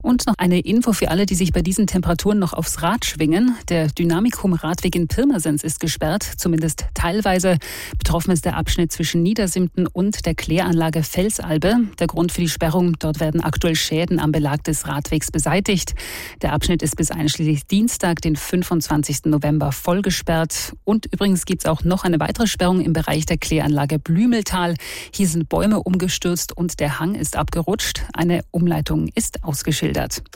Und noch eine Info für alle, die sich bei diesen Temperaturen noch aufs Rad schwingen. Der Dynamikum-Radweg in Pirmasens ist gesperrt, zumindest teilweise. Betroffen ist der Abschnitt zwischen Niedersimten und der Kläranlage Felsalbe. Der Grund für die Sperrung: dort werden aktuell Schäden am Belag des Radwegs beseitigt. Der Abschnitt ist bis einschließlich Dienstag, den 25. November, voll gesperrt. Und übrigens gibt es auch noch eine weitere Sperrung im Bereich der Kläranlage Blümeltal. Hier sind Bäume umgestürzt und der Hang ist abgerutscht. Eine Umleitung ist ausgeschildert.